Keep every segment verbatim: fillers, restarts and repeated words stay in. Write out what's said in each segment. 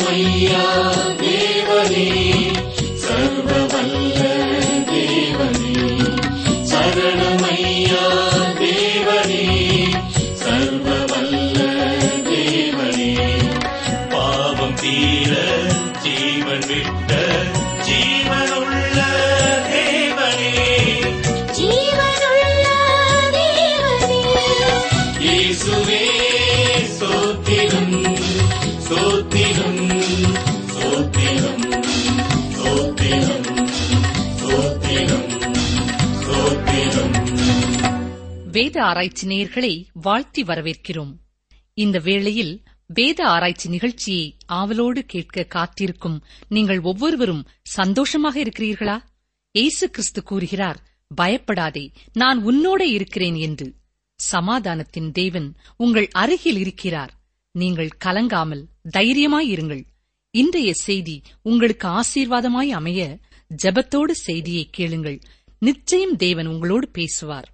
சரணமையா தேவனே, சர்வவல்ல தேவனே. சரணமையா தேவனே, சர்வவல்ல தேவனே. பாவம் தீர ஜீவன் விட்ட ஜீவனுள்ள தேவனே, ஜீவனுள்ள தேவனே. இயேசுவே ஸ்தோத்திரம், ஸ்தோத்திரம், ஸ்தோத்திரம், ஸ்தோத்திரம், ஸ்தோத்திரம், ஸ்தோத்திரம். வேத ஆராய்ச்சி நேயர்களை வாழ்த்தி வரவேற்கிறோம். இந்த வேளையில் வேத ஆராய்ச்சி நிகழ்ச்சியை ஆவலோடு கேட்க காத்திருக்கும் நீங்கள் ஒவ்வொருவரும் சந்தோஷமாக இருக்கிறீர்களா? இயேசு கிறிஸ்து கூறுகிறார், பயப்படாதே, நான் உன்னோட இருக்கிறேன் என்று. சமாதானத்தின் தேவன் உங்கள் அருகில் இருக்கிறார். நீங்கள் கலங்காமல் தைரியமாயிருங்கள். இன்றைய செய்தி உங்களுக்கு ஆசீர்வாதமாய் அமைய ஜெபத்தோடு செய்தியை கேளுங்கள். நிச்சயம் தேவன் உங்களோடு பேசுவார்.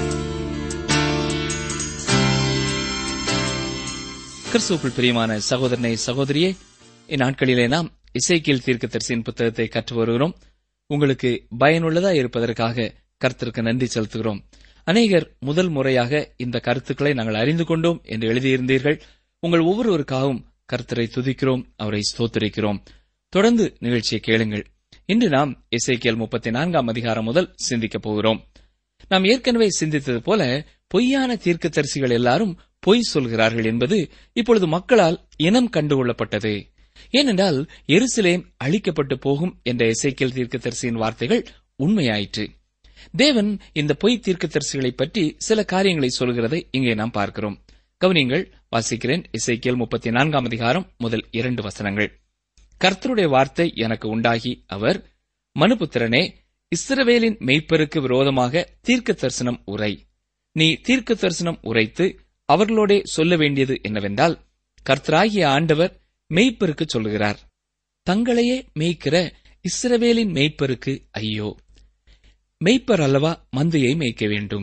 கிறிஸ்துவுக்குள் பிரியமான சகோதரனே, சகோதரியே, இந்நாட்களிலே நாம் எசேக்கியேல் தீர்க்கதரிசியின் புத்தகத்தை கற்று வருகிறோம். உங்களுக்கு பயனுள்ளதா இருப்பதற்காக கர்த்தருக்கு நன்றி செலுத்துகிறோம். அநேகர் முதல் முறையாக இந்த கருத்துக்களை நாங்கள் அறிந்து கொண்டோம் என்று எழுதியிருந்தீர்கள். உங்கள் ஒவ்வொருவருக்காகவும் கர்த்தரை துதிக்கிறோம், அவரை ஸ்தோத்திரிக்கிறோம். தொடர்ந்து நிகழ்ச்சியை கேளுங்கள். இன்று நாம் எசேக்கியேல் முப்பத்தி நான்காம் அதிகாரம் முதல் சிந்திக்கப் போகிறோம். நாம் ஏற்கனவே சிந்தித்தது போல பொய்யான தீர்க்கதரிசிகள் எல்லாரும் பொய் சொல்கிறார்கள் என்பது இப்பொழுது மக்களால் இனம் கண்டுகொள்ளப்பட்டது. ஏனென்றால் எருசலேம் அழிக்கப்பட்டு போகும் என்ற எசேக்கியேல் தீர்க்கதரிசியின் வார்த்தைகள் உண்மையாயிற்று. தேவன் இந்த பொய் தீர்க்கதரிசிகளை பற்றி சில காரியங்களை சொல்கிறதை இங்கே நாம் பார்க்கிறோம். கவனியங்கள், வாசிக்கிறேன். எசேக்கியேல் முப்பத்தி நான்காம் அதிகாரம் முதல் இரண்டு வசனங்கள். கர்த்தருடைய வார்த்தை எனக்கு உண்டாகி அவர், மனுபுத்திரனே, இஸ்ரவேலின் மெய்ப்பருக்கு விரோதமாக தீர்க்க தரிசனம் உரை. நீ தீர்க்க தரிசனம் உரைத்து அவர்களோடே சொல்ல வேண்டியது என்னவென்றால், கர்த்தராகிய ஆண்டவர் மெய்ப்பருக்கு சொல்லுகிறார், தங்களையே மேய்க்கிற இஸ்ரவேலின் மெய்ப்பருக்கு ஐயோ! மெய்ப்பர் அல்லவா மந்தையை மேய்க்க வேண்டும்.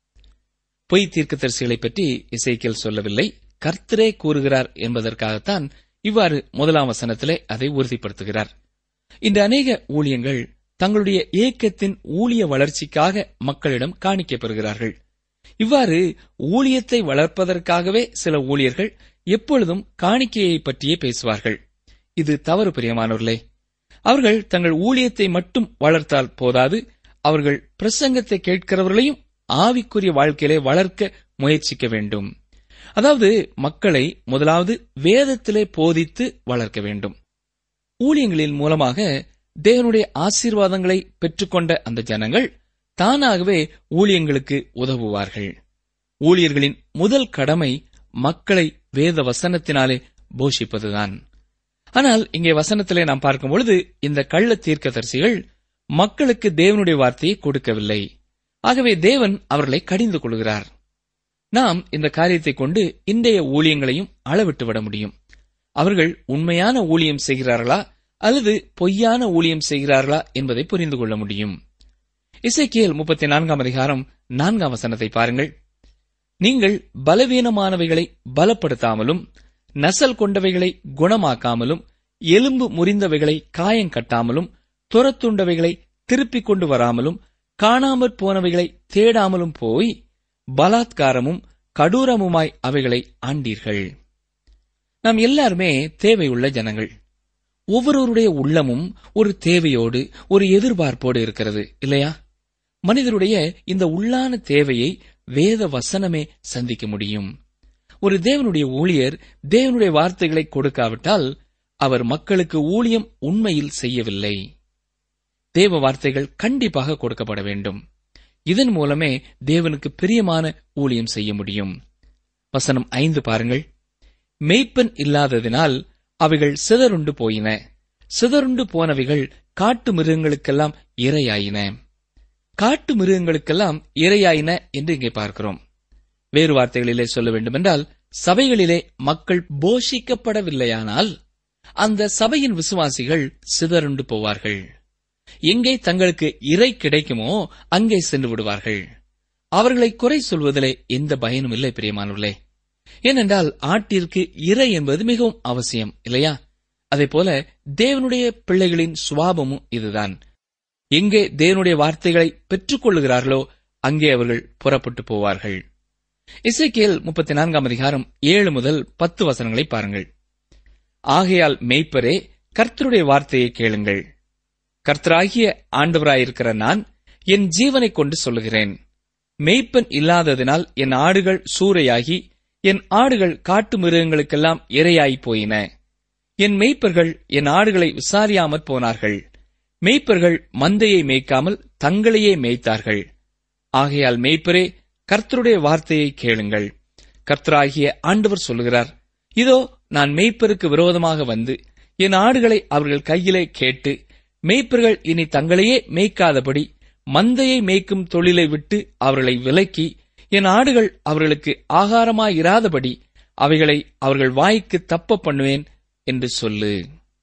பொய் தீர்க்கதரிசிகளை பற்றி எசேக்கியேல் சொல்லவில்லை, கர்த்தரே கூறுகிறார் என்பதற்காகத்தான் இவ்வாறு முதலாம் வசனத்திலே அதை உறுதிப்படுத்துகிறார். இந்த அநேக ஊழியங்கள் தங்களுடைய ஏக்கத்தின் ஊழிய வளர்ச்சிக்காக மக்களிடம் காணிக்கப்பெறுகிறார்கள். இவ்வாறு ஊழியத்தை வளர்ப்பதற்காகவே சில ஊழியர்கள் எப்பொழுதும் காணிக்கையை பற்றியே பேசுவார்கள். இது தவறு, பிரியமானவர்களே. அவர்கள் தங்கள் ஊழியத்தை மட்டும் வளர்த்தால் போதாது, அவர்கள் பிரசங்கத்தை கேட்கிறவர்களையும் ஆவிக்குரிய வாழ்க்கையிலே வளர்க்க முயற்சிக்க வேண்டும். அதாவது மக்களை முதலாவது வேதத்திலே போதித்து வளர்க்க வேண்டும். ஊழியங்களின் மூலமாக தேவனுடைய ஆசீர்வாதங்களை பெற்றுக்கொண்ட அந்த ஜனங்கள் தானாகவே ஊழியங்களுக்கு உதவுவார்கள். ஊழியர்களின் முதல் கடமை மக்களை வேத வசனத்தினாலே போஷிப்பதுதான். ஆனால் இங்கே வசனத்திலே நாம் பார்க்கும் பொழுது இந்த கள்ள தீர்க்கதரிசிகள் மக்களுக்கு தேவனுடைய வார்த்தையை கொடுக்கவில்லை. ஆகவே தேவன் அவர்களை கடிந்து கொள்கிறார். நாம் இந்த காரியத்தை கொண்டு இன்றைய ஊழியங்களையும் அளவிட்டு விட முடியும். அவர்கள் உண்மையான ஊழியம் செய்கிறார்களா அல்லது பொய்யான ஊழியம் செய்கிறார்களா என்பதை புரிந்து கொள்ள முடியும். எசேக்கியேல் முப்பத்தி நான்காம் அதிகாரம் நான்காம் வசனத்தை பாருங்கள். நீங்கள் பலவீனமானவைகளை பலப்படுத்தாமலும், நசல் கொண்டவைகளை குணமாக்காமலும், எலும்பு முறிந்தவைகளை காயங்கட்டாமலும், துரத்துண்டவைகளை திருப்பிக் கொண்டு வராமலும், காணாமற் போனவைகளை தேடாமலும் போய் பலாத்காரமும் கடூரமுமாய் அவைகளை ஆண்டீர்கள். நாம் எல்லாருமே தேவையுள்ள ஜனங்கள். ஒவ்வொருவருடைய உள்ளமும் ஒரு தேவையோடு, ஒரு எதிர்பார்ப்போடு இருக்கிறது, இல்லையா? மனிதருடைய இந்த உள்ளான தேவையை வேத வசனமே சந்திக்க முடியும். ஒரு தேவனுடைய ஊழியர் தேவனுடைய வார்த்தைகளை கொடுக்காவிட்டால் அவர் மக்களுக்கு ஊழியம் உண்மையில் செய்யவில்லை. தேவ வார்த்தைகள் கண்டிப்பாக கொடுக்கப்பட வேண்டும். இதன் மூலமே தேவனுக்கு பிரியமான ஊழியம் செய்ய முடியும். வசனம் ஐந்து பாருங்கள். மெய்ப்பன் இல்லாததினால் அவைகள் சிதறுண்டு போயின, சிதறுண்டு போனவைகள் காட்டு மிருகங்களுக்கெல்லாம் இரையாயின. காட்டு மிருகங்களுக்கெல்லாம் இரையாயின என்று இங்கே பார்க்கிறோம். வேறு வார்த்தைகளிலே சொல்ல வேண்டுமென்றால், சபைகளிலே மக்கள் போஷிக்கப்படவில்லையானால் அந்த சபையின் விசுவாசிகள் சிதறுண்டு போவார்கள். எங்கே தங்களுக்கு இறை கிடைக்குமோ அங்கே சென்று விடுவார்கள். அவர்களை குறை சொல்வதிலே எந்த பயனும் இல்லை, பிரியமானவர்களே. ஏனென்றால் ஆட்டிற்கு இறை என்பது மிகவும் அவசியம், இல்லையா? அதேபோல தேவனுடைய பிள்ளைகளின் சுவாபமும் இதுதான். எங்கே தேவனுடைய வார்த்தைகளை பெற்றுக் கொள்ளுகிறார்களோ அங்கே அவர்கள் புறப்பட்டு போவார்கள். எசேக்கியேல் முப்பத்தி நான்காம் அதிகாரம் ஏழு முதல் பத்து வசனங்களை பாருங்கள். ஆகையால் மேய்ப்பரே, கர்த்தருடைய வார்த்தையை கேளுங்கள். கர்த்தராகிய ஆண்டவராயிருக்கிற நான் என் ஜீவனைக் கொண்டு சொல்லுகிறேன். மேய்ப்பன் இல்லாததினால் என் ஆடுகள் சூறையாகி என் ஆடுகள் காட்டு மிருகங்களுக்கெல்லாம் இரையாய்ப் போயின. என் மேய்ப்பர்கள் என் ஆடுகளை விசாரியாமற் போனார்கள். மேய்ப்பர்கள் மந்தையை மேய்க்காமல் தங்களையே மேய்த்தார்கள். ஆகையால் மேய்ப்பரே, கர்த்தருடைய வார்த்தையை கேளுங்கள். கர்த்தராகிய ஆண்டவர் சொல்லுகிறார், இதோ நான் மேய்ப்பருக்கு விரோதமாக வந்து என் ஆடுகளை அவர்கள் கையிலே கேட்டு, மேய்ப்பர்கள் இனி தங்களையே மேய்க்காதபடி மந்தையை மேய்க்கும் தொழிலை விட்டு அவர்களை விலக்கி, என் ஆடுகள் அவர்களுக்கு ஆகாரமாயிராதபடி அவைகளை அவர்கள் வாய்க்கு தப்ப பண்ணுவேன் என்று சொல்லு.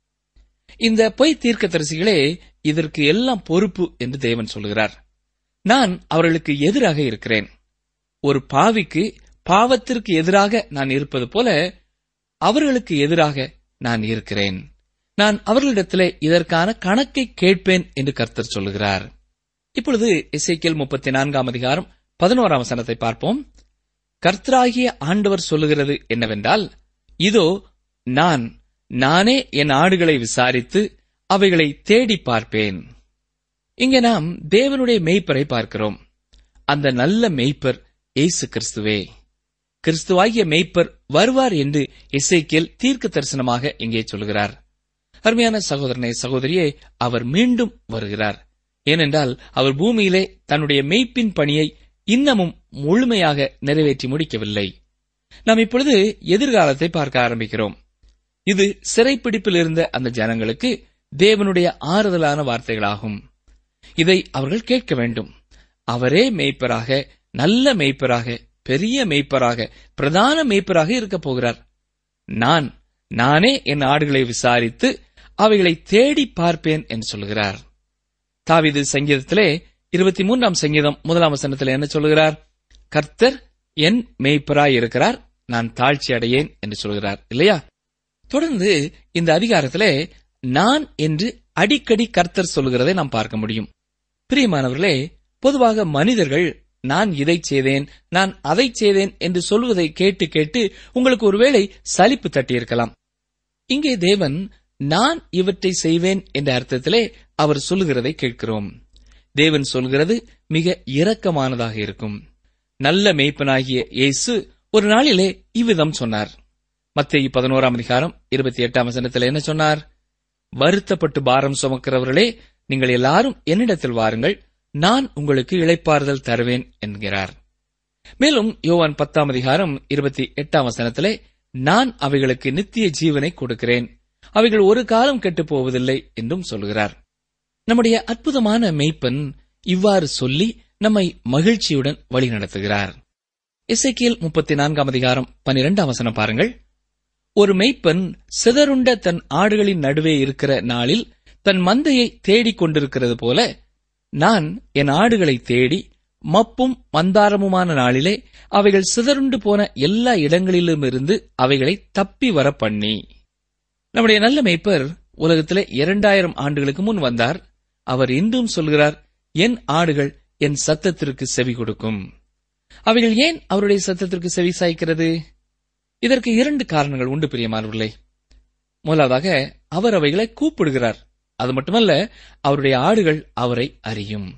இந்த பொய் தீர்க்கதரிசிகளே இதற்கு எல்லாம் பொறுப்பு என்று தேவன் சொல்கிறார். நான் அவர்களுக்கு எதிராக இருக்கிறேன். ஒரு பாவிக்கு பாவத்திற்கு எதிராக நான் இருப்பது போல அவர்களுக்கு எதிராக நான் இருக்கிறேன். நான் அவர்களிடத்திலே இதற்கான கணக்கை கேட்பேன் என்று கர்த்தர் சொல்லுகிறார். இப்பொழுது எசேக்கியேல் முப்பத்தி நான்காம் அதிகாரம் பதினோராம் வசனத்தை பார்ப்போம். கர்த்தராகிய ஆண்டவர் சொல்லுகிறது என்னவென்றால், இதோ நான் நானே என் ஆடுகளை விசாரித்து அவைகளை தேடி பார்ப்பேன். இங்கே நாம் தேவனுடைய மேய்ப்பரை பார்க்கிறோம். அந்த நல்ல மேய்ப்பர் இயேசு கிறிஸ்துவே. கிறிஸ்துவாகிய மேய்ப்பர் வருவார் என்று எசேக்கியேல் தீர்க்க தரிசனமாக இங்கே சொல்கிறார். அருமையான சகோதரனே, சகோதரியே, அவர் மீண்டும் வருகிறார். ஏனென்றால் அவர் பூமியிலே தன்னுடைய மேய்ப்பின் பணியை இன்னமும் முழுமையாக நிறைவேற்றி முடிக்கவில்லை. நாம் இப்பொழுது எதிர்காலத்தை பார்க்க ஆரம்பிக்கிறோம். இது சிறைப்பிடிப்பில் இருந்த அந்த ஜனங்களுக்கு தேவனுடைய ஆறுதலான வார்த்தைகளாகும். இதை அவர்கள் கேட்க வேண்டும். அவரே மேய்ப்பராக, நல்ல மேய்ப்பராக, பெரிய மேய்ப்பராக, பிரதான மேய்ப்பராக இருக்கப் போகிறார். நான் நானே என் ஆடுகளை விசாரித்து அவைகளை தேடி பார்ப்பேன் என்று சொல்கிறார். தாவீது சங்கீதத்திலே இருபத்தி மூன்றாம் சங்கீதம் முதலாம் வசனத்தில் என்ன சொல்கிறார்? கர்த்தர் என் மேய்ப்பராய் இருக்கிறார், நான் தாழ்ச்சி அடையேன் என்று சொல்கிறார் இல்லையா? தொடர்ந்து இந்த அதிகாரத்திலே நான் என்று அடிக்கடி கர்த்தர் சொல்கிறதை நாம் பார்க்க முடியும். பிரியமானவர்களே, பொதுவாக மனிதர்கள் நான் இதை செய்தேன், நான் அதை செய்தேன் என்று சொல்வதை கேட்டு கேட்டு உங்களுக்கு ஒருவேளை சலிப்பு தட்டியிருக்கலாம். இங்கே தேவன் நான் இவற்றை செய்வேன் என்ற அர்த்தத்திலே அவர் சொல்லுகிறதை கேட்கிறோம். தேவன் சொல்கிறது மிக இரக்கமானதாக இருக்கும். நல்ல மேய்ப்பனாகிய இயேசு ஒரு நாளிலே இவ்விதம் சொன்னார். மத்தேயு பதினோராம் அதிகாரம் இருபத்தி எட்டாம் வசனத்தில் என்ன சொன்னார்? வருத்தப்பட்டு பாரம் சுமக்கிறவர்களே, நீங்கள் எல்லாரும் என்னிடத்தில் வாருங்கள், நான் உங்களுக்கு இளைப்பாறுதல் தருவேன் என்கிறார். மேலும் யோவான் பத்தாம் அதிகாரம் இருபத்தி எட்டாம் வசனத்திலே நான் அவைகளுக்கு நித்திய ஜீவனை கொடுக்கிறேன், அவைகள் ஒரு காலம் கெட்டுப் போவதில்லை என்றும் சொல்கிறார். நம்முடைய அற்புதமான மேய்ப்பன் இவ்வாறு சொல்லி நம்மை மகிழ்ச்சியுடன் வழிநடத்துகிறார். எசேக்கியேல் முப்பத்தி நான்காம் அதிகாரம் பனிரெண்டாம் வசனம் பாருங்கள். ஒரு மேய்ப்பன் சிதறுண்ட தன் ஆடுகளின் நடுவே இருக்கிற நாளில் தன் மந்தையை தேடிக் கொண்டிருக்கிறது போல, நான் என் ஆடுகளை தேடி மப்பும் மந்தாரமுமான நாளிலே அவைகள் சிதறுண்டு போன எல்லா இடங்களிலுமிருந்து அவைகளை தப்பி வர பண்ணி. நம்முடைய நல்ல மேய்ப்பர் உலகத்திலே இரண்டாயிரம் ஆண்டுகளுக்கு முன் வந்தார். அவர் இன்றும் சொல்கிறார், என் ஆடுகள் என் சத்தத்திற்கு செவி கொடுக்கும். அவைகள் ஏன் அவருடைய சத்தத்திற்கு செவி சாய்க்கிறது? இதற்கு இரண்டு காரணங்கள் உண்டு பிரியமானவர்களே. முதலாவதாக, அவர் அவைகளை கூப்பிடுகிறார். அது மட்டுமல்ல, அவருடைய ஆடுகள் அவரை அறியும்.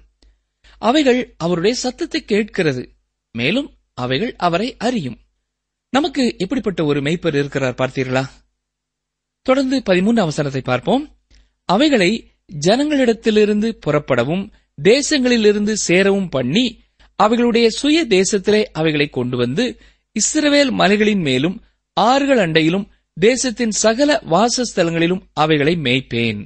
அவைகள் அவருடைய சத்தத்தை கேட்கிறது, மேலும் அவைகள் அவரை அறியும். நமக்கு எப்படிப்பட்ட ஒரு மேய்ப்பர் இருக்கிறார் பார்த்தீர்களா? தொடர்ந்து பதிமூன்றாம் வசனத்தை பார்ப்போம். அவைகளை ஜனங்களிடத்திலிருந்து புறப்படவும் தேசங்களிலிருந்து சேரவும் பண்ணி அவைகளுடைய சுய தேசத்திலே அவைகளை கொண்டு வந்து இஸ்ரவேல் மலைகளின் மேலும் ஆறுகள் அண்டையிலும் தேசத்தின் சகல வாசஸ்தலங்களிலும் அவைகளை மேய்ப்பேன்.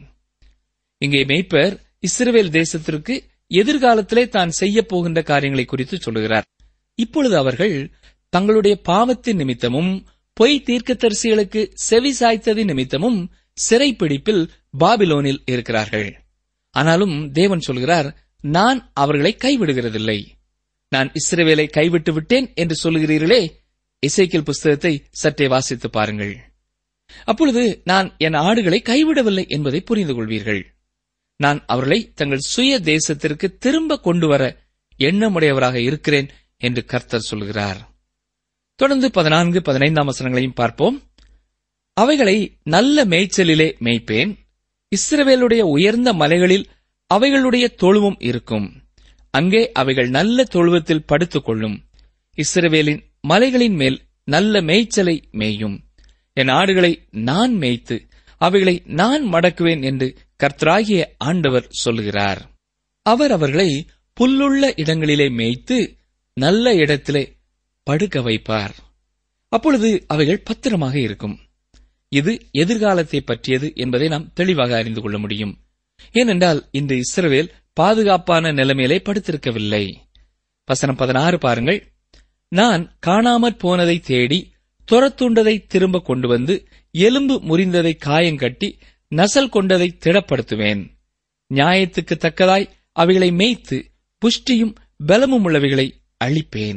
இங்கே மேய்ப்பர் இஸ்ரவேல் தேசத்திற்கு எதிர்காலத்திலே தான் செய்யப் போகின்ற காரியங்களை குறித்து சொல்லுகிறார். இப்பொழுது அவர்கள் தங்களுடைய பாவத்தின் நிமித்தமும் பொய் தீர்க்கதரிசிகளுக்கு செவி சாய்த்ததின் நிமித்தமும் சிறைப்பிடிப்பில் பாபிலோனில் இருக்கிறார்கள். ஆனாலும் தேவன் சொல்கிறார், நான் அவர்களை கைவிடுகிறதில்லை. நான் இஸ்ரவேலை கைவிட்டு விட்டேன் என்று சொல்லுகிறீர்களே. எசேக்கியேல் புஸ்தகத்தை சற்றே வாசித்து பாருங்கள். அப்பொழுது நான் என் ஆடுகளை கைவிடவில்லை என்பதை புரிந்து கொள்வீர்கள். நான் அவர்களை தங்கள் சுய தேசத்திற்கு திரும்ப கொண்டு வர எண்ணமுடையவராக இருக்கிறேன் என்று கர்த்தர் சொல்கிறார். தொடர்ந்து பதினான்கு பதினைந்தாம் வசனங்களையும் பார்ப்போம். அவைகளை நல்ல மேய்ச்சலிலே மேய்ப்பேன். இஸ்ரவேலுடைய உயர்ந்த மலைகளில் அவைகளுடைய தொழுவம் இருக்கும். அங்கே அவைகள் நல்ல தொழுவத்தில் படுத்துக் கொள்ளும். இஸ்ரவேலின் மலைகளின் மேல் நல்ல மேய்ச்சலை மேயும். என் ஆடுகளை நான் மேய்த்து அவைகளை நான் மடக்குவேன் என்று கர்த்தராகிய ஆண்டவர் சொல்லுகிறார். அவர் அவர்களை புல்லுள்ள இடங்களிலே மேய்த்து நல்ல இடத்திலே படுக்க வைப்பார். அப்பொழுது அவைகள் பத்திரமாக இருக்கும். இது எதிர்காலத்தை பற்றியது என்பதை நாம் தெளிவாக அறிந்து கொள்ள முடியும். ஏனென்றால் இன்று இஸ்ரவேல் பாதுகாப்பான நிலைமையிலே படுத்திருக்கவில்லை. வசனம் பதினாறு பாருங்கள். நான் காணாமற் போனதை தேடி துரத்துண்டதை திரும்ப கொண்டு வந்து எலும்பு முறிந்ததை காயங்கட்டி நசல் கொண்டதை திடப்படுத்துவேன். நியாயத்துக்கு தக்கதாய் அவைகளை மேய்த்து புஷ்டியும் பலமும் உள்ளவைகளை அழிப்பேன்.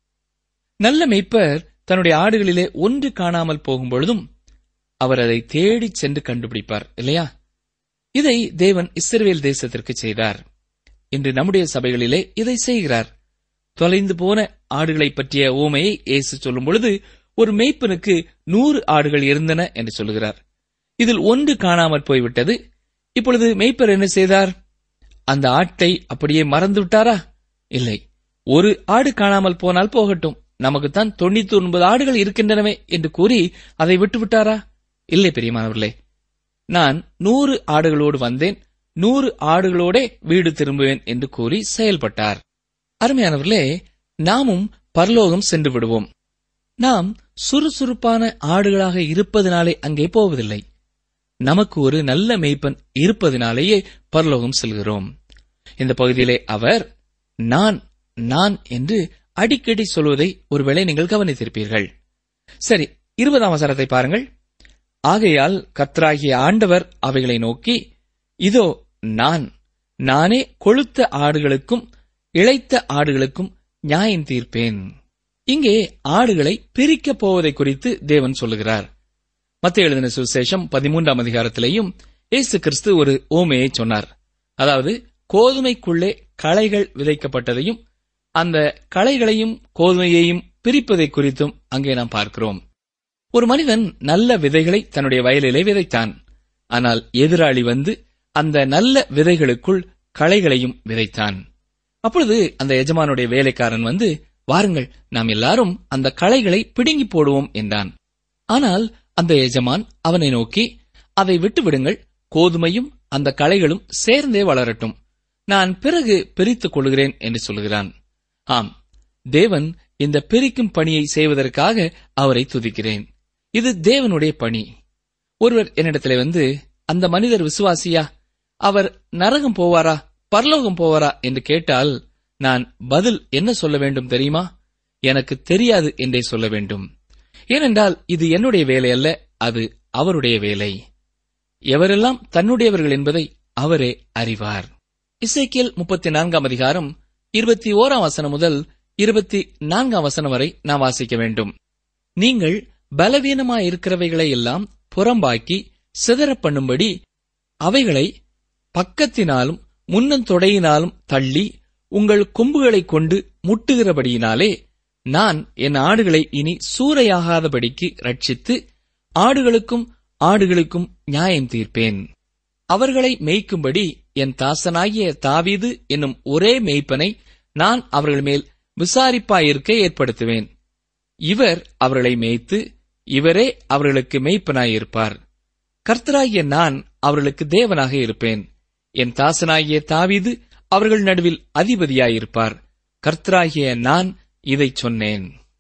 நல்ல மேய்ப்பர் தன்னுடைய ஆடுகளிலே ஒன்று காணாமல் போகும் பொழுதும் அவர் அதை தேடிச் சென்று கண்டுபிடிப்பார், இல்லையா? இதை தேவன் இஸ்ரவேல் தேசத்திற்கு செய்தார். இன்று நம்முடைய சபைகளிலே இதை செய்கிறார். தொலைந்து போன ஆடுகளை பற்றிய ஊமையை இயேசு சொல்லும் பொழுது ஒரு மேய்ப்பனுக்கு நூறு ஆடுகள் இருந்தன என்று சொல்லுகிறார். இதில் ஒன்று காணாமற் போய்விட்டது. இப்பொழுது மேய்ப்பர் என்ன செய்தார்? அந்த ஆட்டை அப்படியே மறந்து விட்டாரா? இல்லை. ஒரு ஆடு காணாமல் போனால் போகட்டும், நமக்குத்தான் தொண்ணூத்தி ஒன்பது ஆடுகள் இருக்கின்றனவே என்று கூறி அதை விட்டுவிட்டாரா? இல்லை பிரியமானவர்களே. நான் நூறு ஆடுகளோடு வந்தேன், நூறு ஆடுகளோட வீடு திரும்புவேன் என்று கூறி செயல்பட்டார். அருமையானவர்களே, நாமும் பரலோகம் சென்று விடுவோம். நாம் சுறுசுறுப்பான ஆடுகளாக இருப்பதனாலே அங்கே போவதில்லை. நமக்கு ஒரு நல்ல மேய்ப்பன் இருப்பதனாலேயே பரலோகம் செல்கிறோம். இந்த பகுதியிலே அவர் நான் நான் என்று அடிக்கடி சொல்வதை ஒருவேளை நீங்கள் கவனித்திருப்பீர்கள். சரி, இருபதாம் வசனத்தை பாருங்கள். ஆகையால் கர்த்தராகிய ஆண்டவர் அவைகளை நோக்கி, இதோ நான் நானே கொழுத்த ஆடுகளுக்கும் இளைத்த ஆடுகளுக்கும் நியாயம் தீர்ப்பேன். இங்கே ஆடுகளை பிரிக்கப் போவதை குறித்து தேவன் சொல்லுகிறார். மத்தேயு எழுதின சுவிசேஷம் பதிமூன்றாம் அதிகாரத்திலேயும் இயேசு கிறிஸ்து ஒரு ஓமையை சொன்னார். அதாவது கோதுமைக்குள்ளே களைகள் விதைக்கப்பட்டதையும் அந்த களைகளையும் கோதுமையையும் பிரிப்பதை குறித்தும் அங்கே நாம் பார்க்கிறோம். ஒரு மனிதன் நல்ல விதைகளை தன்னுடைய வயலிலே விதைத்தான். ஆனால் எதிராளி வந்து அந்த நல்ல விதைகளுக்குள் களைகளையும் விதைத்தான். அப்பொழுது அந்த எஜமானுடைய வேலைக்காரன் வந்து, வாருங்கள், நாம் எல்லாரும் அந்த களைகளை பிடுங்கி போடுவோம் என்றான். ஆனால் அந்த எஜமான் அவனை நோக்கி, அதை விட்டுவிடுங்கள், கோதுமையும் அந்த களைகளும் சேர்ந்தே வளரட்டும், நான் பிறகு பிரித்துக் கொள்கிறேன் என்று சொல்கிறான். ஆம், தேவன் இந்த பிரிக்கும் பணியை செய்வதற்காக அவரை துதிக்கிறேன். இது தேவனுடைய பணி. ஒருவர் என்னிடத்திலே வந்து, அந்த மனிதர் விசுவாசியா, அவர் நரகம் போவாரா, பரலோகம் போவாரா என்று கேட்டால் நான் பதில் என்ன சொல்ல வேண்டும் தெரியுமா? எனக்கு தெரியாது என்றே சொல்ல வேண்டும். ஏனென்றால் இது என்னுடைய வேலை அல்ல, அது அவருடைய வேலை. எவரெல்லாம் தன்னுடையவர்கள் என்பதை அவரே அறிவார். எசேக்கியேல் முப்பத்தி நான்காம் அதிகாரம் இருபத்தி ஓராம் வசனம் முதல் இருபத்தி நான்காம் வசனம் வரை நாம் வாசிக்க வேண்டும். நீங்கள் பலவீனமாயிருக்கிறவைகளை எல்லாம் புறம்பாக்கி சிதற பண்ணும்படி அவைகளை பக்கத்தினாலும் முன்னந்தொடையினாலும் தள்ளி உங்கள் கொம்புகளைக் கொண்டு முட்டுகிறபடியினாலே நான் என் ஆடுகளை இனி சூறையாகாதபடிக்கு ரட்சித்து ஆடுகளுக்கும் ஆடுகளுக்கும் நியாயம் தீர்ப்பேன். அவர்களை மேய்க்கும்படி என் தாசனாகிய தாவீது என்னும் ஒரே மேய்ப்பனை நான் அவர்கள் மேல் விசாரிப்பாயிருக்க ஏற்படுத்துவேன். இவர் அவர்களை மேய்த்து இவரே அவர்களுக்கு மேய்ப்பனாயிருப்பார். கர்த்தராகிய நான் அவர்களுக்கு தேவனாக இருப்பேன். என் தாசனாகிய தாவீது அவர்கள் நடுவில் அதிபதியாயிருப்பார். கர்த்தராகிய நான் இதை சொன்னேன்.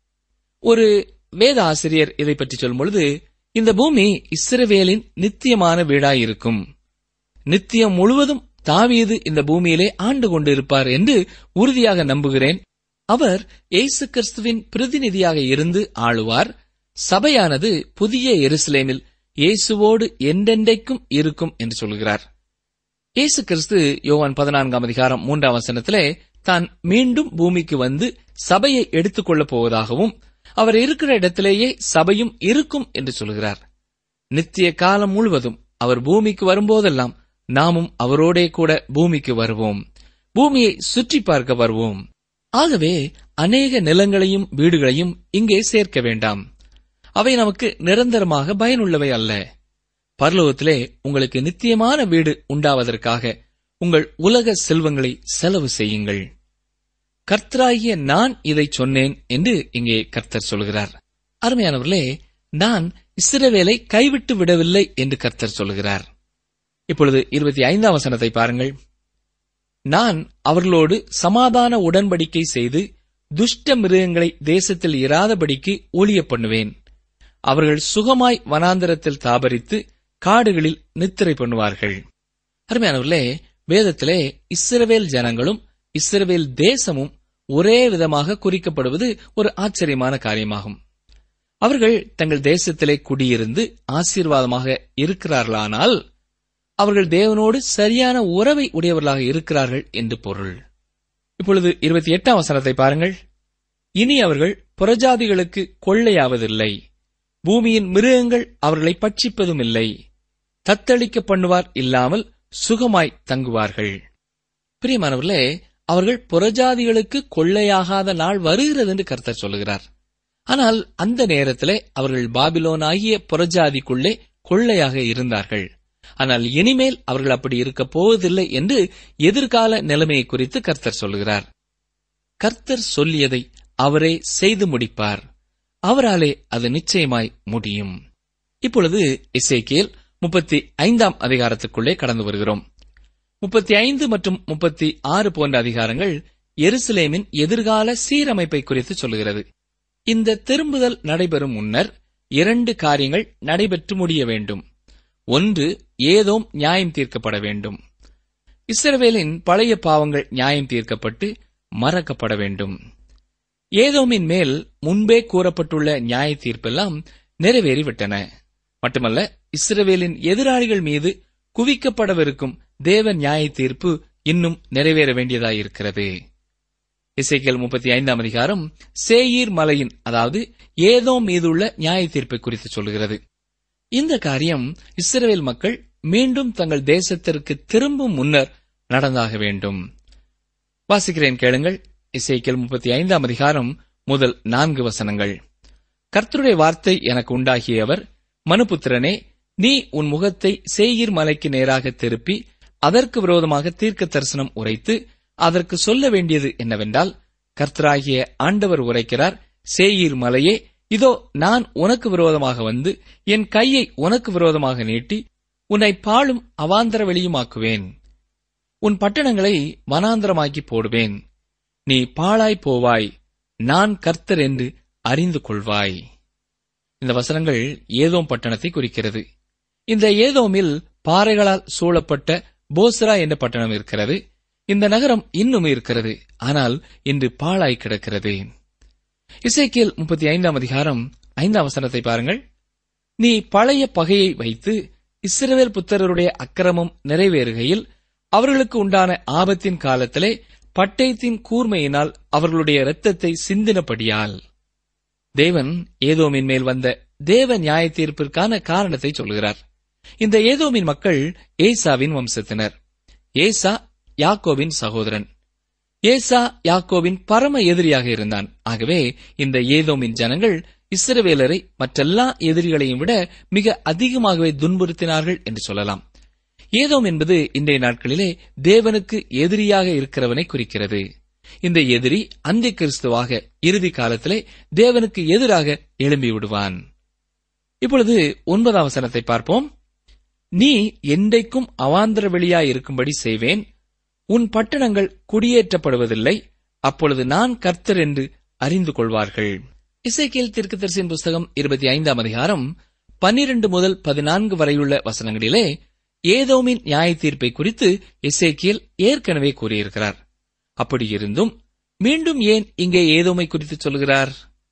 ஒரு வேத ஆசிரியர் இதை பற்றி சொல்லும் பொழுது, இந்த பூமி இஸ்ரவேலின் நித்தியமான வீடாயிருக்கும், நித்தியம் முழுவதும் தாவீது இந்த பூமியிலே ஆண்டு கொண்டிருப்பார் என்று உறுதியாக நம்புகிறேன். அவர் இயேசு கிறிஸ்துவின் பிரதிநிதியாக இருந்து ஆளுவார். சபையானது புதிய எருசலேமில் இயேசுவோடு என்றென்றைக்கும் இருக்கும் என்று சொல்கிறார். இயேசு கிறிஸ்து யோவான் பதினான்காம் அதிகாரம் மூன்றாம் வசனத்திலே தான் மீண்டும் பூமிக்கு வந்து சபையை எடுத்துக் கொள்ளப் போவதாகவும் அவர் இருக்கிற இடத்திலேயே சபையும் இருக்கும் என்று சொல்கிறார். நித்திய காலம் முழுவதும் அவர் பூமிக்கு வரும்போதெல்லாம் நாமும் அவரோடே கூட பூமிக்கு வருவோம், பூமியை சுற்றி பார்க்க வருவோம். ஆகவே அநேக நிலங்களையும் வீடுகளையும் இங்கே சேர்க்க வேண்டாம். அவை நமக்கு நிரந்தரமாக பயனுள்ளவை அல்ல. பரலோகத்திலே உங்களுக்கு நித்தியமான வீடு உண்டாவதற்காக உங்கள் உலக செல்வங்களை செலவு செய்யுங்கள். கர்த்தராகிய நான் இதை சொன்னேன் என்று இங்கே கர்த்தர் சொல்கிறார். அருமையானவர்களே, நான் இஸ்ரவேலை கைவிட்டு விடவில்லை என்று கர்த்தர் சொல்கிறார். இப்பொழுது இருபத்தி ஐந்தாம் வசனத்தை பாருங்கள். நான் அவர்களோடு சமாதான உடன்படிக்கை செய்து துஷ்ட மிருகங்களை தேசத்தில் இராதபடிக்கு ஒழிய பண்ணுவேன். அவர்கள் சுகமாய் வனாந்தரத்தில் தாபரித்து காடுகளில் நித்திரை பண்ணுவார்கள். அருமையானவர்களே, வேதத்திலே இஸ்ரவேல் ஜனங்களும் இஸ்ரவேல் தேசமும் ஒரே விதமாக குறிக்கப்படுவது ஒரு ஆச்சரியமான காரியமாகும். அவர்கள் தங்கள் தேசத்திலே குடியிருந்து ஆசீர்வாதமாக இருக்கிறார்களானால் அவர்கள் தேவனோடு சரியான உறவை உடையவர்களாக இருக்கிறார்கள் என்று பொருள். இப்பொழுது இருபத்தி எட்டாம் வசனத்தை பாருங்கள். இனி அவர்கள் புறஜாதிகளுக்கு கொள்ளையாவதில்லை, பூமியின் மிருகங்கள் அவர்களை பட்சிப்பதும் இல்லை, தத்தளிக்க பண்ணுவார் இல்லாமல் சுகமாய் தங்குவார்கள். பிரியமானவர்களே, அவர்கள் புறஜாதிகளுக்கு கொள்ளையாகாத நாள் வருகிறது என்று கர்த்தர் சொல்லுகிறார். ஆனால் அந்த நேரத்திலே அவர்கள் பாபிலோன் ஆகிய புறஜாதிக்குள்ளே கொள்ளையாக இருந்தார்கள். ஆனால் இனிமேல் அவர்கள் அப்படி இருக்கப் போவதில்லை என்று எதிர்கால நிலைமையை குறித்து கர்த்தர் சொல்லுகிறார். கர்த்தர் சொல்லியதை அவரே செய்து முடிப்பார். அவராலே அது நிச்சயமாய் முடியும். இப்பொழுது எசேக்கியேல் முப்பத்தி ஐந்தாம் அதிகாரத்துக்குள்ளே கடந்து வருகிறோம். முப்பத்தி ஐந்து மற்றும் முப்பத்தி ஆறு போன்ற அதிகாரங்கள் எருசலேமின் எதிர்கால சீரமைப்பை குறித்து சொல்லுகிறது. இந்த திரும்புதல் நடைபெறும் முன்னர் இரண்டு காரியங்கள் நடைபெற்று முடிய வேண்டும். ஒன்று, ஏதோம் நியாயம் தீர்க்கப்பட வேண்டும். இஸ்ரவேலின் பழைய பாவங்கள் நியாயம் தீர்க்கப்பட்டு மறக்கப்பட வேண்டும். ஏதோமின் மேல் முன்பே கூறப்பட்டுள்ள நியாய தீர்ப்பெல்லாம் நிறைவேறிவிட்டன. மட்டுமல்ல, இஸ்ரவேலின் எதிராளிகள் மீது குவிக்கப்படவிருக்கும் தேவ நியாய தீர்ப்பு இன்னும் நிறைவேற வேண்டியதாயிருக்கிறது. எசேக்கியேல் முப்பத்தி ஐந்தாம் அதிகாரம் சேயீர் மலையின், அதாவது ஏதோம் மீதுள்ள நியாய தீர்ப்பை குறித்து சொல்கிறது. இந்த காரியம் இஸ்ரவேல் மக்கள் மீண்டும் தங்கள் தேசத்திற்கு திரும்பும் முன்னர் நடந்தாக வேண்டும். வாசிக்கிறேன், கேளுங்கள். எசேக்கியேல் முப்பத்தி ஐந்தாம் அதிகாரம் முதல் நான்கு வசனங்கள். கர்த்தருடைய வார்த்தை எனக்கு உண்டாகியவர், மனுபுத்திரனே, நீ உன் முகத்தை சேயீர் மலைக்கு நேராக திருப்பி அதற்கு விரோதமாக தீர்க்க தரிசனம் உரைத்து அதற்கு சொல்ல வேண்டியது என்னவென்றால், கர்த்தராகிய ஆண்டவர் உரைக்கிறார், சேயீர் மலையே, இதோ நான் உனக்கு விரோதமாக வந்து என் கையை உனக்கு விரோதமாக நீட்டி உன்னை பாழும் அவாந்தர வெளியுமாக்குவேன். உன் பட்டணங்களை வனாந்தரமாக்கி போடுவேன். நீ பாழாய் போவாய். நான் கர்த்தர் என்று அறிந்து கொள்வாய். இந்த வசனங்கள் ஏதோம் பட்டணத்தை குறிக்கிறது. இந்த ஏதோமில் பாறைகளால் சூழப்பட்ட போஸ்ரா என்ற பட்டணம் இருக்கிறது. இந்த நகரம் இன்னும் இருக்கிறது, ஆனால் இன்று பாழாய் கிடக்கிறது. எசேக்கியேல் முப்பத்தி ஐந்தாம் அதிகாரம் ஐந்தாம் வசனத்தை பாருங்கள். நீ பழைய பகையை வைத்து இஸ்ரவேல் புத்திரருடைய அக்கிரமம் நிறைவேறுகையில் அவர்களுக்கு உண்டான ஆபத்தின் காலத்திலே பட்டயத்தின் கூர்மையினால் அவர்களுடைய இரத்தத்தை சிந்தினபடியால். தேவன் ஏதோமின் மேல் வந்த தேவ நியாய தீர்ப்பிற்கான காரணத்தை சொல்கிறார். இந்த ஏதோமின் மக்கள் ஏசாவின் வம்சத்தினர். ஏசா யாக்கோபின் சகோதரன். ஏசா யாக்கோபின் பரம எதிரியாக இருந்தான். ஆகவே இந்த ஏதோமின் ஜனங்கள் இஸ்ரவேலரை மற்றெல்லா எதிரிகளையும் விட மிக அதிகமாகவே துன்புறுத்தினார்கள் என்று சொல்லலாம். ஏதோம் என்பது இன்றைய நாட்களிலே தேவனுக்கு எதிரியாக இருக்கிறவனை குறிக்கிறது. இந்த எதிரி அந்தி கிறிஸ்துவாக இறுதி காலத்திலே தேவனுக்கு எதிராக எழும்பி விடுவான். இப்பொழுது ஒன்பதாம் வசனத்தை பார்ப்போம். நீ என்றைக்கும் அவாந்தர வெளியாயிருக்கும்படி செய்வேன். உன் பட்டணங்கள் குடியேற்றப்படுவதில்லை. அப்பொழுது நான் கர்த்தர் என்று அறிந்து கொள்வார்கள். எசேக்கியேல் தீர்க்கதரிசியின் புஸ்தகம் இருபத்தி ஐந்தாம் அதிகாரம் பன்னிரண்டு முதல் பதினான்கு வரையுள்ள வசனங்களிலே ஏதோமின் நியாய தீர்ப்பை குறித்து எசேக்கியேல் ஏற்கனவே கூறியிருக்கிறார். அப்படியிருந்தும் மீண்டும் ஏன் இங்கே ஏதோமை குறித்து சொல்கிறார்?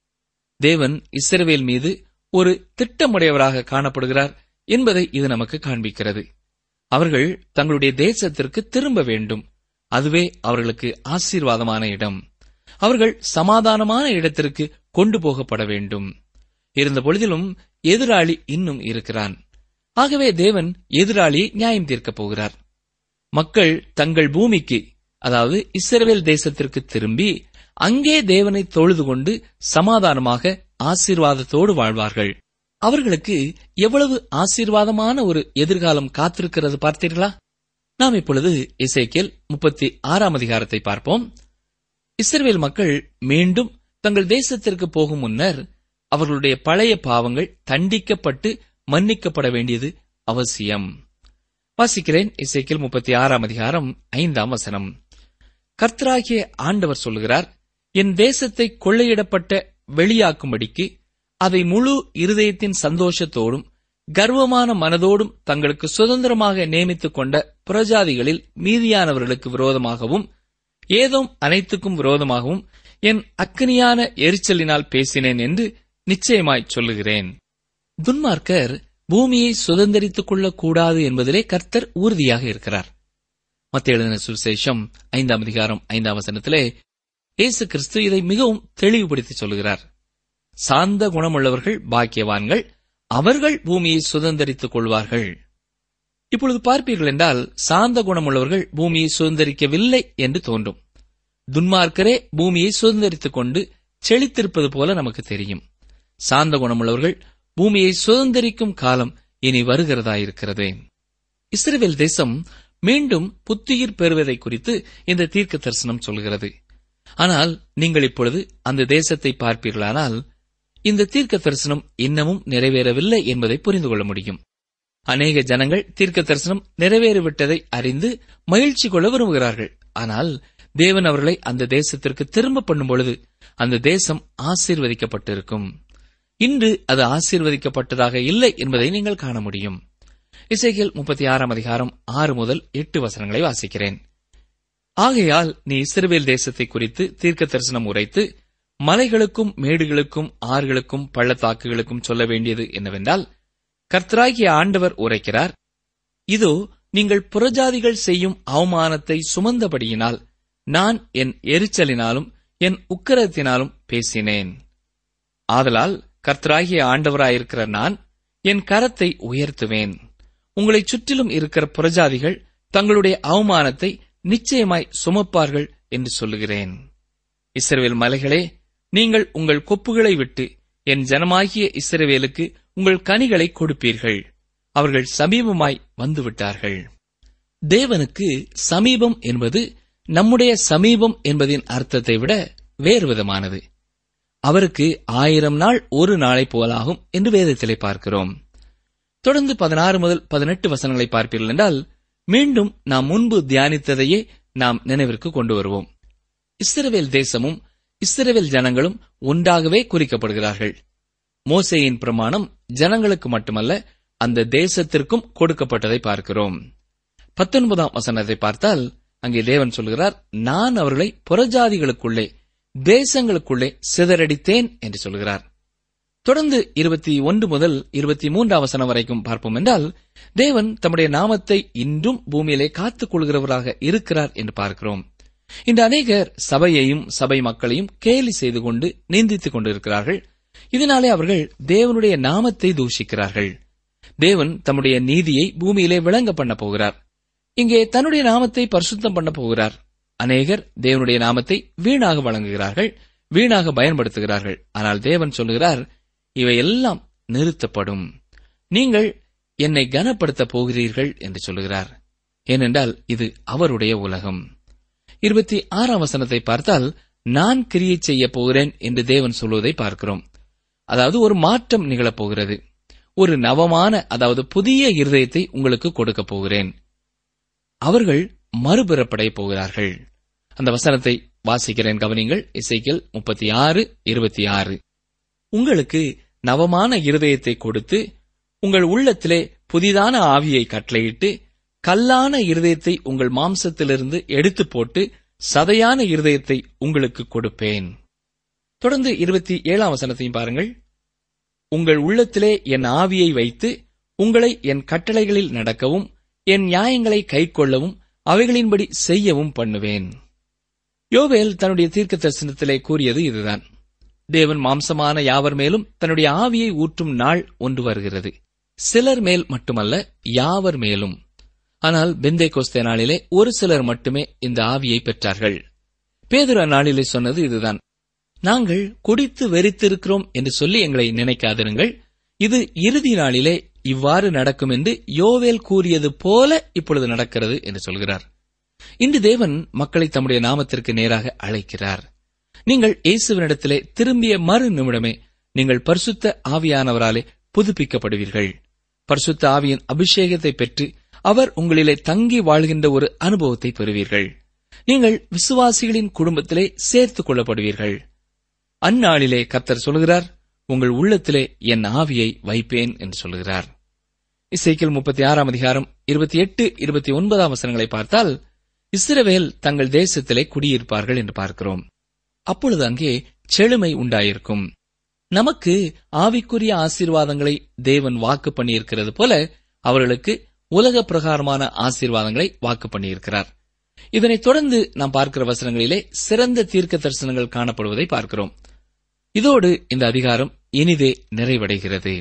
தேவன் இஸ்ரவேல் மீது ஒரு திட்டமுடையவராக காணப்படுகிறார் என்பதை இது நமக்கு காண்பிக்கிறது. அவர்கள் தங்களுடைய தேசத்திற்கு திரும்ப வேண்டும். அதுவே அவர்களுக்கு ஆசீர்வாதமான இடம். அவர்கள் சமாதானமான இடத்திற்கு கொண்டு போகப்பட வேண்டும். இருந்த பொழுதிலும் எதிராளி இன்னும் இருக்கிறான். ஆகவே தேவன் எதிராளியை நியாயம் தீர்க்கப் போகிறார். மக்கள் தங்கள் பூமிக்கு, அதாவது இஸ்ரவேல் தேசத்திற்கு திரும்பி அங்கே தேவனை தொழுது கொண்டு சமாதானமாக ஆசீர்வாதத்தோடு வாழ்வார்கள். அவர்களுக்கு எவ்வளவு ஆசீர்வாதமான ஒரு எதிர்காலம் காத்திருக்கிறது பார்த்தீர்களா? நாம் இப்பொழுது எசேக்கியேல் முப்பத்தி ஆறாம் அதிகாரத்தை பார்ப்போம். இஸ்ரவேல் மக்கள் மீண்டும் தங்கள் தேசத்திற்கு போகும் முன்னர் அவர்களுடைய பழைய பாவங்கள் தண்டிக்கப்பட்டு மன்னிக்கப்பட வேண்டியது அவசியம். வாசிக்கிறேன். எசேக்கியேல் முப்பத்தி ஆறாம் அதிகாரம் ஐந்தாம் வசனம். கர்த்தராகிய ஆண்டவர் சொல்கிறார், என் தேசத்தை கொள்ளையிடப்பட்ட வெளியாக்கும்படிக்கு அதை முழு இருதயத்தின் சந்தோஷத்தோடும் கர்வமான மனதோடும் தங்களுக்கு சுதந்திரமாக நியமித்துக் கொண்ட புறஜாதிகளில் மீதியானவர்களுக்கு விரோதமாகவும் ஏதோம் அனைத்துக்கும் விரோதமாகவும் என் அக்கினியான எரிச்சலினால் பேசினேன் என்று நிச்சயமாய் சொல்லுகிறேன். துன்மார்க்கர் பூமியை சுதந்திரித்துக் கொள்ளக் கூடாது என்பதிலே கர்த்தர் உறுதியாக இருக்கிறார். மத்தேயு எழுதின சுவிசேஷம் ஐந்தாம் அதிகாரம் ஐந்தாம் வசனத்திலே இயேசு கிறிஸ்து இதை மிகவும் தெளிவுபடுத்தி சொல்லுகிறார். சாந்த குணமுள்ளவர்கள் பாக்கியவான்கள், அவர்கள் பூமியை சுதந்திரித்துக் கொள்வார்கள். இப்பொழுது பார்ப்பீர்கள் என்றால் சாந்த குணமுள்ளவர்கள் பூமியை சுதந்திரிக்கவில்லை என்று தோன்றும். துன்மார்க்கரே பூமியை சுதந்திரித்துக் கொண்டு செழித்திருப்பது போல நமக்கு தெரியும். சாந்த குணமுள்ளவர்கள் பூமியை சுதந்திரிக்கும் காலம் இனி வருகிறதாயிருக்கிறது. இஸ்ரவேல் தேசம் மீண்டும் புத்துயிர் பெறுவதை குறித்து இந்த தீர்க்க தரிசனம் சொல்கிறது. ஆனால் நீங்கள் இப்பொழுது அந்த தேசத்தை பார்ப்பீர்களானால் இந்த தீர்க்க தரிசனம் இன்னமும் நிறைவேறவில்லை என்பதை புரிந்து கொள்ள முடியும். அநேக ஜனங்கள் தீர்க்க தரிசனம் நிறைவேறிவிட்டதை அறிந்து மகிழ்ச்சி கொள்ள விரும்புகிறார்கள். ஆனால் தேவன் அவர்களை அந்த தேசத்திற்கு திரும்ப பண்ணும் பொழுது அந்த தேசம் ஆசீர்வதிக்கப்பட்டிருக்கும். இன்று அது ஆசீர்வதிக்கப்பட்டதாக இல்லை என்பதை நீங்கள் காண முடியும். எசேக்கியேல் முப்பத்தி ஆறாம் அதிகாரம் ஆறு முதல் எட்டு வசனங்களை வாசிக்கிறேன். ஆகையால் நீ இஸ்ரவேல் தேசத்தை குறித்து தீர்க்க தரிசனம் உரைத்து மலைகளுக்கும் மேடுகளுக்கும் ஆறுகளுக்கும் பள்ளத்தாக்குகளுக்கும் சொல்ல வேண்டியது என்னவென்றால், கர்த்தராகிய ஆண்டவர் உரைக்கிறார், இதோ நீங்கள் புறஜாதிகள் செய்யும் அவமானத்தை சுமந்தபடியினால் நான் என் எரிச்சலினாலும் என் உக்கிரத்தினாலும் பேசினேன். ஆதலால் கர்த்தராகிய ஆண்டவராயிருக்கிற நான் என் கரத்தை உயர்த்துவேன். உங்களைச் சுற்றிலும் இருக்கிற புறஜாதிகள் தங்களுடைய அவமானத்தை நிச்சயமாய் சுமப்பார்கள் என்று சொல்லுகிறேன். இஸ்ரவேல் மலைகளே, நீங்கள் உங்கள் கொப்புகளை விட்டு என் ஜனமாகிய இஸ்ரவேலுக்கு உங்கள் கனிகளை கொடுப்பீர்கள். அவர்கள் சமீபமாய் வந்துவிட்டார்கள். தேவனுக்கு சமீபம் என்பது நம்முடைய சமீபம் என்பதின் அர்த்தத்தை விட வேறு விதமானது. அவருக்கு ஆயிரம் நாள் ஒரு நாளை போலாகும் என்று வேதத்திலே பார்க்கிறோம். தொடர்ந்து பதினாறு முதல் பதினெட்டு வசனங்களை பார்ப்பீர்கள் என்றால் மீண்டும் நாம் முன்பு தியானித்ததையே நாம் நினைவிற்கு கொண்டு வருவோம். இஸ்ரவேல் தேசமும் இஸ்ரவேல் ஜனங்களும் ஒன்றாகவே குறிக்கப்படுகிறார்கள். மோசேயின் பிரமாணம் ஜனங்களுக்கு மட்டுமல்ல, அந்த தேசத்திற்கும் கொடுக்கப்பட்டதை பார்க்கிறோம். பத்தொன்பதாம் வசனத்தை பார்த்தால் அங்கே தேவன் சொல்கிறார், நான் அவர்களை புறஜாதிகளுக்குள்ளே தேசங்களுக்குள்ளே சிதறடித்தேன் என்று சொல்கிறார். தொடர்ந்து இருபத்தி ஒன்று முதல் இருபத்தி மூன்றாம் வசனம் வரைக்கும் பார்ப்போம் என்றால் தேவன் தம்முடைய நாமத்தை இன்றும் பூமியிலே காத்துக் கொள்கிறவராக இருக்கிறார் என்று பார்க்கிறோம். இந்த அநேகர் சபையையும் சபை மக்களையும் கேலி செய்து கொண்டு நிந்தித்துக் கொண்டிருக்கிறார்கள். இதனாலே அவர்கள் தேவனுடைய நாமத்தை தூஷிக்கிறார்கள். தேவன் தம்முடைய நீதியை பூமியிலே விளங்க பண்ண போகிறார். இங்கே தன்னுடைய நாமத்தை பரிசுத்தம் பண்ண போகிறார். அநேகர் தேவனுடைய நாமத்தை வீணாக வழங்குகிறார்கள், வீணாக பயன்படுத்துகிறார்கள். ஆனால் தேவன் சொல்லுகிறார், இவையெல்லாம் நிறுத்தப்படும். நீங்கள் என்னை கனப்படுத்தப் போகிறீர்கள் என்று சொல்லுகிறார். ஏனென்றால் இது அவருடைய உலகம். இருபத்தி ஆறாம் வசனத்தை பார்த்தால் நான் கிரியை செய்ய போகிறேன் என்று தேவன் சொல்வதை பார்க்கிறோம். அதாவது ஒரு மாற்றம் நிகழப்போகிறது. ஒரு நவமான, அதாவது புதிய இருதயத்தை உங்களுக்கு கொடுக்கப் போகிறேன். அவர்கள் மறுபிறப்படைய போகிறார்கள். அந்த வசனத்தை வாசிக்கிறேன், கவனிங்கள். எசேக்கியேல் முப்பத்தி ஆறு இருபத்தி ஆறு. உங்களுக்கு நவமான இருதயத்தை கொடுத்து உங்கள் உள்ளத்திலே புதிதான ஆவியை கட்டளையிட்டு கல்லான இருதயத்தை உங்கள் மாம்சத்திலிருந்து எடுத்து போட்டு சதையான இருதயத்தை உங்களுக்கு கொடுப்பேன். தொடர்ந்து இருபத்தி ஏழாம் வசனத்தையும் பாருங்கள். உங்கள் உள்ளத்திலே என் ஆவியை வைத்து உங்களை என் கட்டளைகளில் நடக்கவும் என் நியாயங்களை கைக்கொள்ளவும் அவைகளின்படி செய்யவும் பண்ணுவேன். யோவேல் தன்னுடைய தீர்க்க தரிசனத்திலே கூறியது இதுதான். தேவன் மாம்சமான யாவர் மேலும் தன்னுடைய ஆவியை ஊற்றும் நாள் ஒன்று வருகிறது. சிலர் மேல் மட்டுமல்ல, யாவர் மேலும். ஆனால் பெந்தேகோஸ்தே நாளிலே ஒரு சிலர் மட்டுமே இந்த ஆவியை பெற்றார்கள். பேதுரு அந்நாளிலே சொன்னது இதுதான்: நாங்கள் குடித்து வெறித்திருக்கிறோம் என்று சொல்லி எங்களை நினைக்காதிருங்கள். இது இறுதி நாளிலே இவ்வாறு நடக்கும் என்று யோவேல் கூறியது போல இப்பொழுது நடக்கிறது என்று சொல்கிறார். இன்று தேவன் மக்களை தம்முடைய நாமத்திற்கு நேராக அழைக்கிறார். நீங்கள் இயேசுவினிடத்திலே திரும்பிய மறு நிமிடமே நீங்கள் பரிசுத்த ஆவியானவராலே புதுப்பிக்கப்படுவீர்கள். பரிசுத்த ஆவியின் அபிஷேகத்தை பெற்று அவர் உங்களிலே தங்கி வாழ்கின்ற ஒரு அனுபவத்தை பெறுவீர்கள். நீங்கள் விசுவாசிகளின் குடும்பத்திலே சேர்த்துக் கொள்ளப்படுவீர்கள். அந்நாளிலே கர்த்தர் சொல்கிறார், உங்கள் உள்ளத்திலே என் ஆவியை வைப்பேன் என்று சொல்கிறார். எசேக்கியேல் முப்பத்தி ஆறாம் அதிகாரம் இருபத்தி எட்டு இருபத்தி ஒன்பதாம் வசனங்களை பார்த்தால், இஸ்ரவேல் தங்கள் தேசத்திலே குடியிருப்பார்கள் என்று பார்க்கிறோம். அப்பொழுது அங்கே செழுமை உண்டாயிருக்கும். நமக்கு ஆவிக்குரிய ஆசீர்வாதங்களை தேவன் வாக்கு பண்ணியிருக்கிறது போல அவர்களுக்கு உலக பிரகாரமான ஆசீர்வாதங்களை வாக்கு பண்ணியிருக்கிறார். இதனைத் தொடர்ந்து நாம் பார்க்கிற வசனங்களிலே சிறந்த தீர்க்க தரிசனங்கள் காணப்படுவதை பார்க்கிறோம். இதோடு இந்த அதிகாரம் இனிதே நிறைவடைகிறது.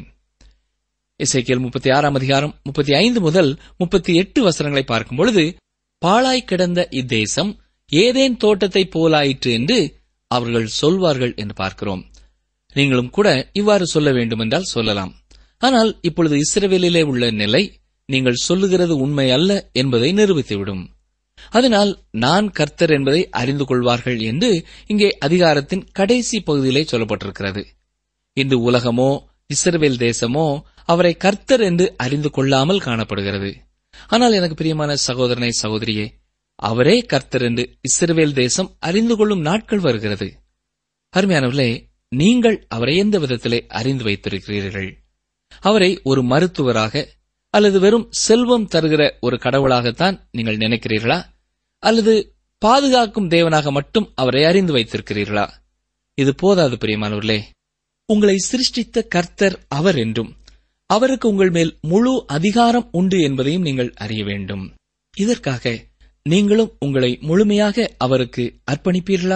எசேக்கியேல் முப்பத்தி ஆறாம் அதிகாரம் முப்பத்தி ஐந்து முதல் முப்பத்தி எட்டு வசனங்களை பார்க்கும் பொழுது, பாழாய் கிடந்த இத்தேசம் ஏதேன் தோட்டத்தை போலாயிற்று என்று அவர்கள் சொல்வார்கள் என்று பார்க்கிறோம். நீங்களும் கூட இவ்வாறு சொல்ல வேண்டுமென்றால் சொல்லலாம். ஆனால் இப்பொழுது இஸ்ரவேலிலே உள்ள நிலை நீங்கள் சொல்லுகிறது உண்மை அல்ல என்பதை நிரூபித்துவிடும். அதனால் நான் கர்த்தர் என்பதை அறிந்து கொள்வார்கள் என்று இங்கே அதிகாரத்தின் கடைசி பகுதியிலே சொல்லப்பட்டிருக்கிறது. இந்த உலகமோ இஸ்ரவேல் தேசமோ அவரை கர்த்தர் என்று அறிந்து கொள்ளாமல் காணப்படுகிறது. ஆனால் எனக்கு பிரியமான சகோதரனை சகோதரியே, அவரே கர்த்தர் என்று இஸ்ரவேல் தேசம் அறிந்து கொள்ளும் நாட்கள் வருகிறது. அருமையானவர்களே, நீங்கள் அவரை எந்த விதத்திலே அறிந்து வைத்திருக்கிறீர்கள்? அவரை ஒரு மருத்துவராக அல்லது வெறும் செல்வம் தருகிற ஒரு கடவுளாகத்தான் நீங்கள் நினைக்கிறீர்களா? அல்லது பாதுகாக்கும் தேவனாக மட்டும் அவரை அறிந்து வைத்திருக்கிறீர்களா? இது போதாது பிரியமானவர்களே. உங்களை சிருஷ்டித்த கர்த்தர் அவர் என்றும் அவருக்கு உங்கள் மேல் முழு அதிகாரம் உண்டு என்பதையும் நீங்கள் அறிய வேண்டும். இதற்காக நீங்களும் உங்களை முழுமையாக அவருக்கு அர்ப்பணிப்பீர்களா?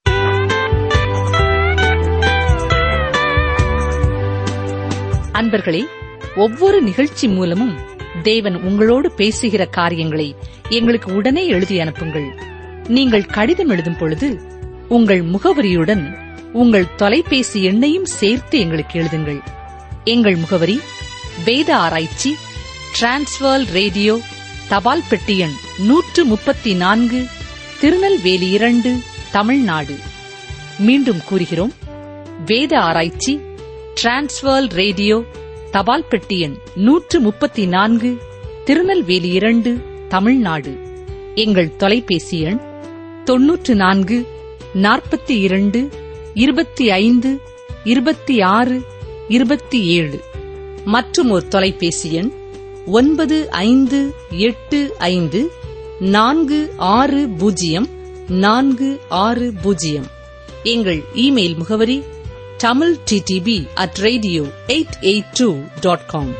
அன்பர்களே, ஒவ்வொரு நிகழ்ச்சி மூலமும் தேவன் உங்களோடு பேசுகிற காரியங்களை எங்களுக்கு உடனே எழுதி அனுப்புங்கள். நீங்கள் கடிதம் எழுதும் பொழுது உங்கள் முகவரியுடன் உங்கள் தொலைபேசி எண்ணையும் சேர்த்து எங்களுக்கு எழுதுங்கள். எங்கள் முகவரி: வேத ஆராய்ச்சி, டிரான்ஸ்வர்ல் ரேடியோ, தபால் பெட்டி எண் நூற்று முப்பத்தி நான்கு, திருநெல்வேலி இரண்டு, தமிழ்நாடு. மீண்டும் கூறுகிறோம்: வேத ஆராய்ச்சி, டிரான்ஸ்வர்ல் ரேடியோ, தபால் பெட்டி எண் நூற்று முப்பத்தி நான்கு, திருநெல்வேலி இரண்டு, தமிழ்நாடு. எங்கள் தொலைபேசி எண் தொன்னூற்று நான்கு நாற்பத்தி இரண்டு இருபத்தி ஐந்து இருபத்தி ஆறு இருபத்தி ஏழு. மற்றும் ஒரு தொலைபேசி எண் ஒன்பது ஐந்து எட்டு ஐந்து நான்கு ஆறு பூஜ்ஜியம் நான்கு ஆறு பூஜ்ஜியம். எங்கள் இமெயில் முகவரி Tamil DTP at radio eight eight two dot com.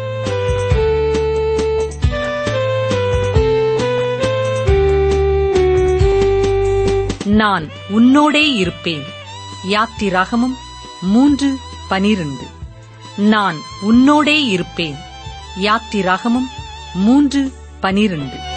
நான் உன்னோடே இருப்பேன். யாத்திராகமம் மூன்று பனிரண்டு. நான் உன்னோடே இருப்பேன். யாத்திராகமம் மூன்று பனிரண்டு.